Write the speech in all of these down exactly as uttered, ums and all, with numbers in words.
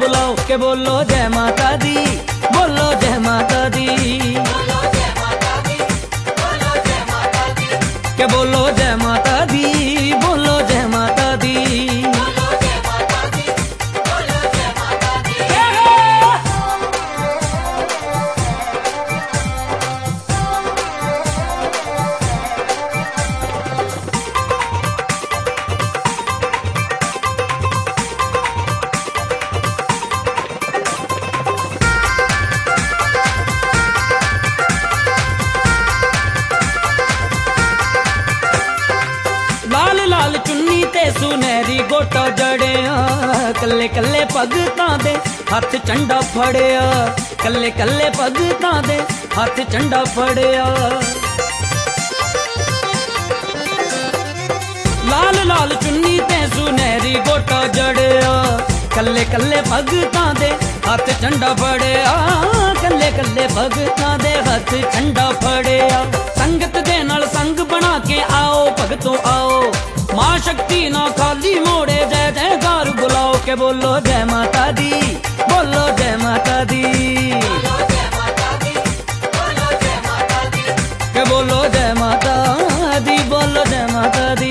बुलाओ के बोलो जय माता दी, बोलो जय माता दी, के बोलो जय माता दी, बोलो जय माता दी। लाल लाल चुन्नी ते सुनहरी गोटा जड़िया, कल्ले कल्ले भगतां दे हथ झंडा फड़िया, कल्ले कल्ले भगतां दे हथ झंडा फड़िया। लाल लाल चुन्नी ते सुनहरी गोटा जड़िया, कल्ले कल्ले भगतां दे हथ झंडा फड़िया, कल्ले कल्ले भगतां दे हथ झंडा फड़िया। संगत दे नाल संग बना के आओ भगतों आओ, मां शक्ति ना खाली मोड़े, जय जयकार बुलाओ के बोलो जय माता दी, बोलो जय माता दी, के बोलो जय माता दी, बोलो जय माता दी।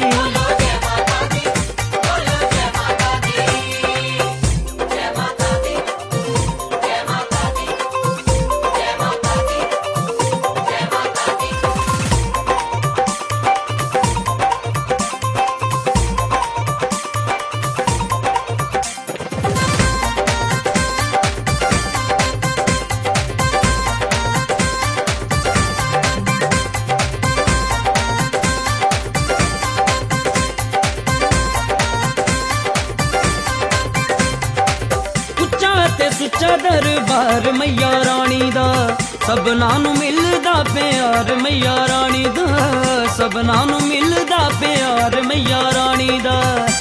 सुच्चा दरबार मैया रानी दा, सबना नू मिलदा प्यार मैया रानी दा, सबना नू मिलदा प्यार मैया रानी दा।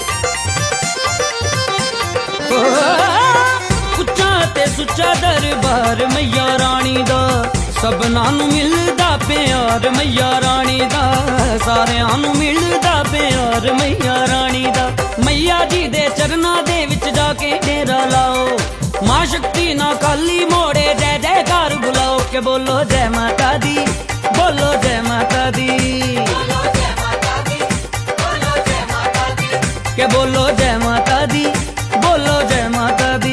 उच्चा ते सुच्चा दरबार मैया रानी दा, सबना नू मिलदा प्यार मैया रानी दा, सारियां नू मिलदा प्यार मैया रानी दा। मैया जी दे चरना दे विच जाके डेरा लाओ, मां शक्ति ना खाली मोड़े, जय जयकार बुलाओ के बोलो जय माता दी, बोलो जय माता दी, के बोलो जय माता दी, बोलो जय माता दी।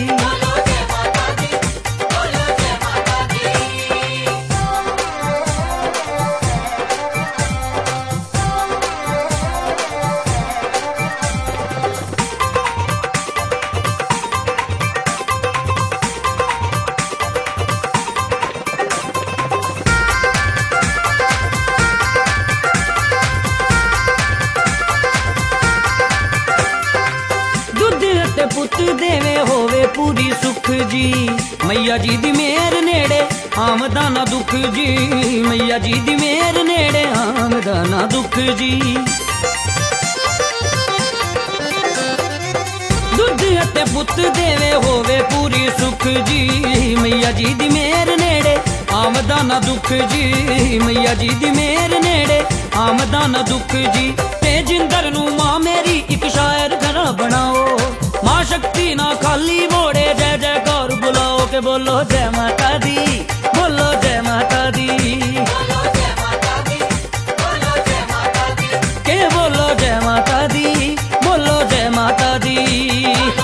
पुत देवे होवे पूरी सुख जी, मैया जी दी मेहर नेड़े आमदा ना दुख जी, मैया जी दी मेहर नेड़े आमदा ना दुख जी। दुध अते पुत देवे होवे पूरी सुख जी, मैया जी दी मेहर नेड़े आमदा ना दुख जी, मैया जी दी मेहर नेड़े आमदा ना दुख जी। तेजिंदर नू मां मेरी एक शायर घरा बनाओ, मां शक्ति ना खाली मोड़े, जय जयकार बुलाओ के बोलो जय माता दी, बोलो जय माता दी, के बोलो जय माता दी, बोलो जय माता दी।